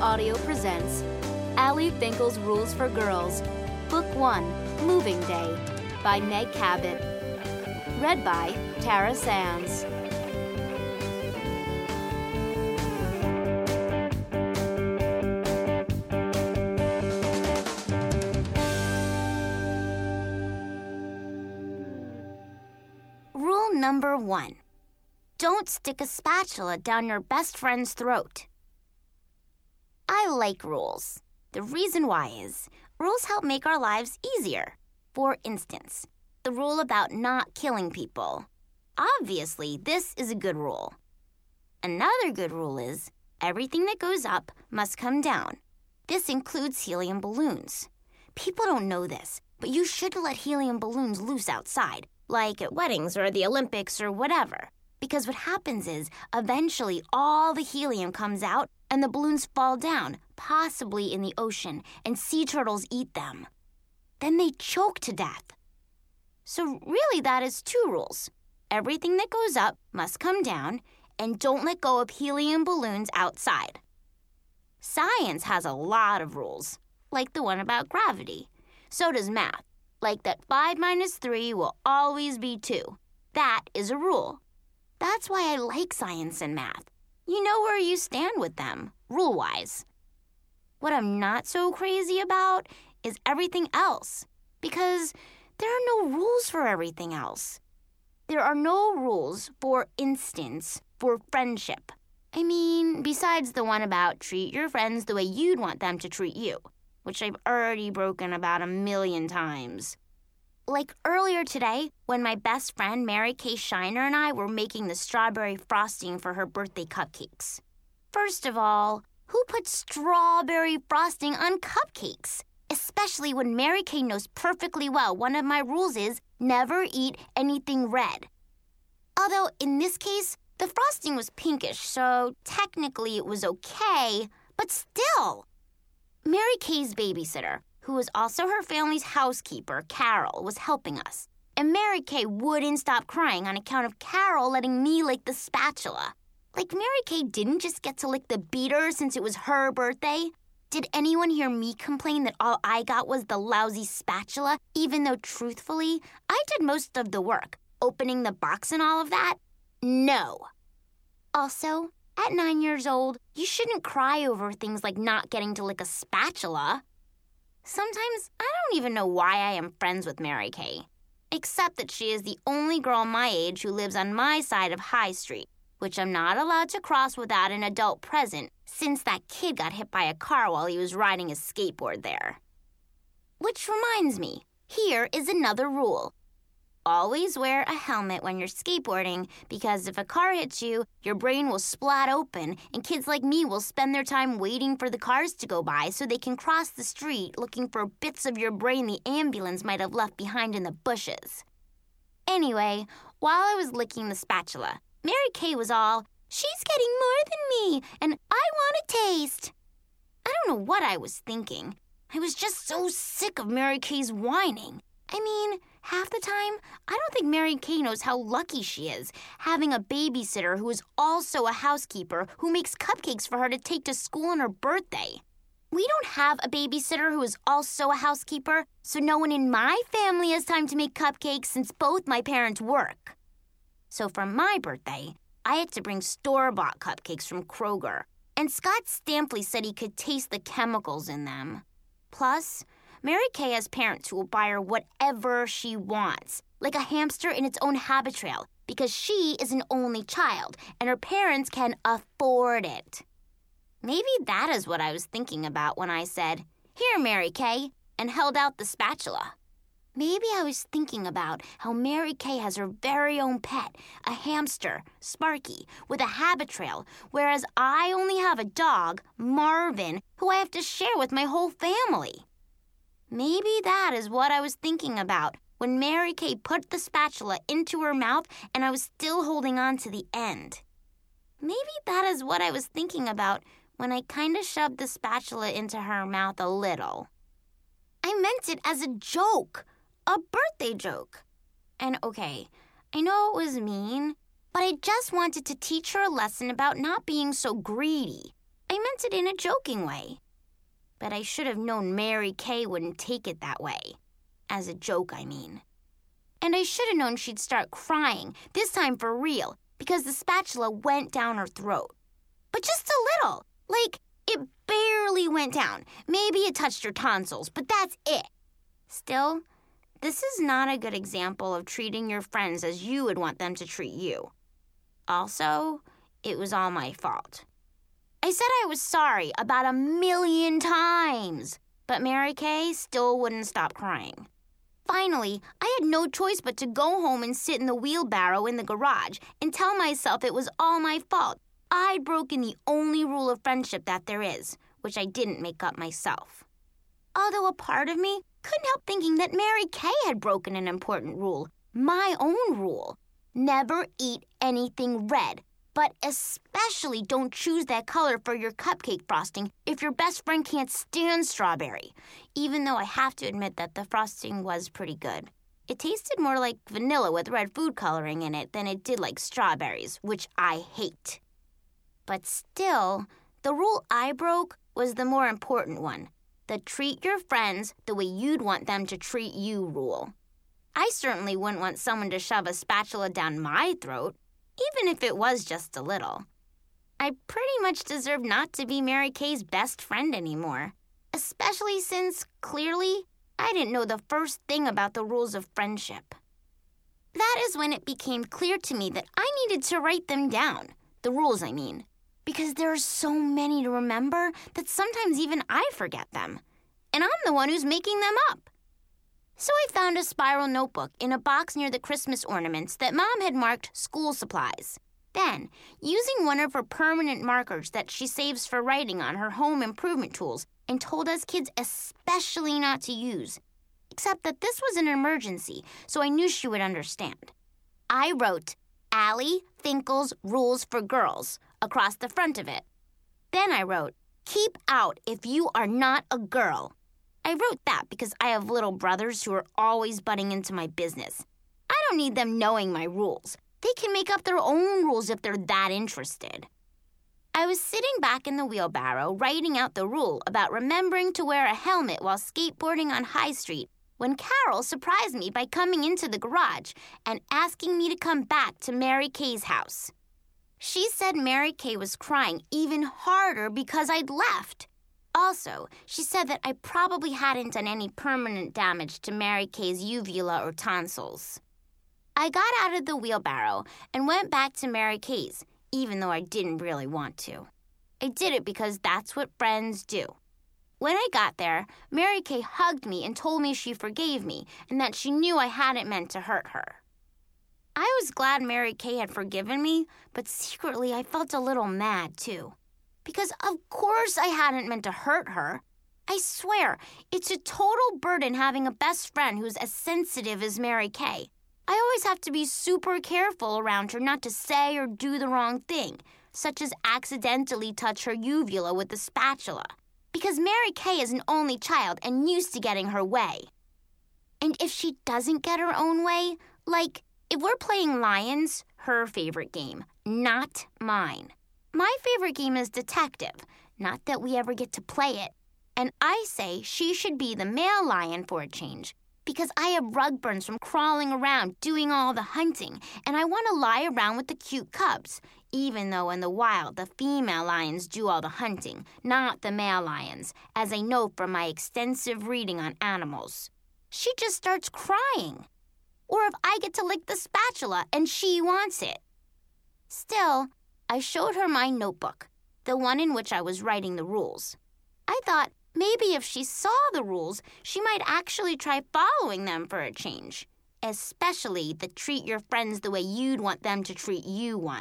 Audio presents Ali Finkel's Rules for Girls, Book 1, Moving Day, by Meg Cabot. Read by Tara Sands. Rule number 1. Don't stick a spatula down your best friend's throat. I like rules. The reason why is, rules help make our lives easier. For instance, the rule about not killing people. Obviously, this is a good rule. Another good rule is, everything that goes up must come down. This includes helium balloons. People don't know this, but you shouldn't let helium balloons loose outside, like at weddings or the Olympics or whatever. Because what happens is, eventually all the helium comes out and the balloons fall down, possibly in the ocean, and sea turtles eat them. Then they choke to death. So really that is 2 rules. Everything that goes up must come down, and don't let go of helium balloons outside. Science has a lot of rules, like the one about gravity. So does math, like that 5 minus 3 will always be 2. That is a rule. That's why I like science and math. You know where you stand with them, rule-wise. What I'm not so crazy about is everything else, because there are no rules for everything else. There are no rules, for instance, for friendship. I mean, besides the one about treat your friends the way you'd want them to treat you, which I've already broken about 1,000,000 times. Like earlier today, when my best friend Mary Kay Shiner and I were making the strawberry frosting for her birthday cupcakes. First of all, who puts strawberry frosting on cupcakes? Especially when Mary Kay knows perfectly well one of my rules is never eat anything red. Although in this case, the frosting was pinkish, so technically it was okay, but still. Mary Kay's babysitter, who was also her family's housekeeper, Carol, was helping us. And Mary Kay wouldn't stop crying on account of Carol letting me lick the spatula. Like Mary Kay didn't just get to lick the beater since it was her birthday. Did anyone hear me complain that all I got was the lousy spatula, even though truthfully, I did most of the work, opening the box and all of that? No. Also, at 9 years old, you shouldn't cry over things like not getting to lick a spatula. Sometimes I don't even know why I am friends with Mary Kay, except that she is the only girl my age who lives on my side of High Street, which I'm not allowed to cross without an adult present since that kid got hit by a car while he was riding his skateboard there. Which reminds me, here is another rule. Always wear a helmet when you're skateboarding because if a car hits you, your brain will splat open and kids like me will spend their time waiting for the cars to go by so they can cross the street looking for bits of your brain the ambulance might have left behind in the bushes. Anyway, while I was licking the spatula, Mary Kay was all, "She's getting more than me, and I want a taste." I don't know what I was thinking. I was just so sick of Mary Kay's whining. I mean, half the time, I don't think Mary Kay knows how lucky she is, having a babysitter who is also a housekeeper who makes cupcakes for her to take to school on her birthday. We don't have a babysitter who is also a housekeeper, so no one in my family has time to make cupcakes since both my parents work. So for my birthday, I had to bring store-bought cupcakes from Kroger, and Scott Stampley said he could taste the chemicals in them. Plus, Mary Kay has parents who will buy her whatever she wants, like a hamster in its own habit trail, because she is an only child, and her parents can afford it. Maybe that is what I was thinking about when I said, "Here, Mary Kay," and held out the spatula. Maybe I was thinking about how Mary Kay has her very own pet, a hamster, Sparky, with a habit trail, whereas I only have a dog, Marvin, who I have to share with my whole family. Maybe that is what I was thinking about when Mary Kay put the spatula into her mouth and I was still holding on to the end. Maybe that is what I was thinking about when I kind of shoved the spatula into her mouth a little. I meant it as a joke, a birthday joke. And okay, I know it was mean, but I just wanted to teach her a lesson about not being so greedy. I meant it in a joking way. But I should have known Mary Kay wouldn't take it that way. As a joke, I mean. And I should have known she'd start crying, this time for real, because the spatula went down her throat. But just a little. Like, it barely went down. Maybe it touched her tonsils, but that's it. Still, this is not a good example of treating your friends as you would want them to treat you. Also, it was all my fault. I said I was sorry about 1,000,000 times, but Mary Kay still wouldn't stop crying. Finally, I had no choice but to go home and sit in the wheelbarrow in the garage and tell myself it was all my fault. I'd broken the only rule of friendship that there is, which I didn't make up myself. Although a part of me couldn't help thinking that Mary Kay had broken an important rule, my own rule. Never eat anything red, but especially don't choose that color for your cupcake frosting if your best friend can't stand strawberry, even though I have to admit that the frosting was pretty good. It tasted more like vanilla with red food coloring in it than it did like strawberries, which I hate. But still, the rule I broke was the more important one, the treat your friends the way you'd want them to treat you rule. I certainly wouldn't want someone to shove a spatula down my throat, even if it was just a little. I pretty much deserve not to be Mary Kay's best friend anymore, especially since, clearly, I didn't know the first thing about the rules of friendship. That is when it became clear to me that I needed to write them down, the rules I mean, because there are so many to remember that sometimes even I forget them, and I'm the one who's making them up. So I found a spiral notebook in a box near the Christmas ornaments that Mom had marked school supplies. Then, using one of her permanent markers that she saves for writing on her home improvement tools and told us kids especially not to use, except that this was an emergency, so I knew she would understand. I wrote, Allie Finkel's Rules for Girls, across the front of it. Then I wrote, keep out if you are not a girl. I wrote that because I have little brothers who are always butting into my business. I don't need them knowing my rules. They can make up their own rules if they're that interested. I was sitting back in the wheelbarrow writing out the rule about remembering to wear a helmet while skateboarding on High Street when Carol surprised me by coming into the garage and asking me to come back to Mary Kay's house. She said Mary Kay was crying even harder because I'd left. Also, she said that I probably hadn't done any permanent damage to Mary Kay's uvula or tonsils. I got out of the wheelbarrow and went back to Mary Kay's, even though I didn't really want to. I did it because that's what friends do. When I got there, Mary Kay hugged me and told me she forgave me and that she knew I hadn't meant to hurt her. I was glad Mary Kay had forgiven me, but secretly I felt a little mad, too. Because of course I hadn't meant to hurt her. I swear, it's a total burden having a best friend who's as sensitive as Mary Kay. I always have to be super careful around her not to say or do the wrong thing, such as accidentally touch her uvula with the spatula. Because Mary Kay is an only child and used to getting her way. And if she doesn't get her own way, like if we're playing Lions, her favorite game, not mine. My favorite game is Detective, not that we ever get to play it. And I say she should be the male lion for a change, because I have rug burns from crawling around doing all the hunting, and I want to lie around with the cute cubs, even though in the wild the female lions do all the hunting, not the male lions, as I know from my extensive reading on animals. She just starts crying. Or if I get to lick the spatula and she wants it. Still, I showed her my notebook, the one in which I was writing the rules. I thought maybe if she saw the rules, she might actually try following them for a change, especially the treat your friends the way you'd want them to treat you one.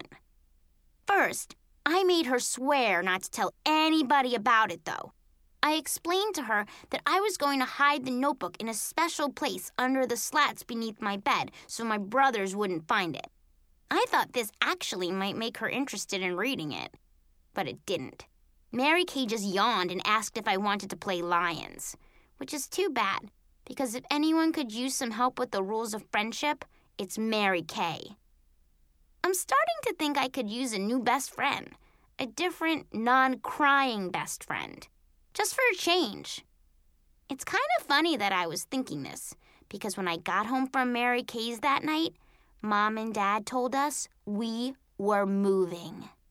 First, I made her swear not to tell anybody about it, though. I explained to her that I was going to hide the notebook in a special place under the slats beneath my bed so my brothers wouldn't find it. I thought this actually might make her interested in reading it, but it didn't. Mary Kay just yawned and asked if I wanted to play Lions, which is too bad, because if anyone could use some help with the rules of friendship, it's Mary Kay. I'm starting to think I could use a new best friend. a different, non-crying best friend, just for a change. It's kind of funny that I was thinking this, because when I got home from Mary Kay's that night, Mom and Dad told us we were moving.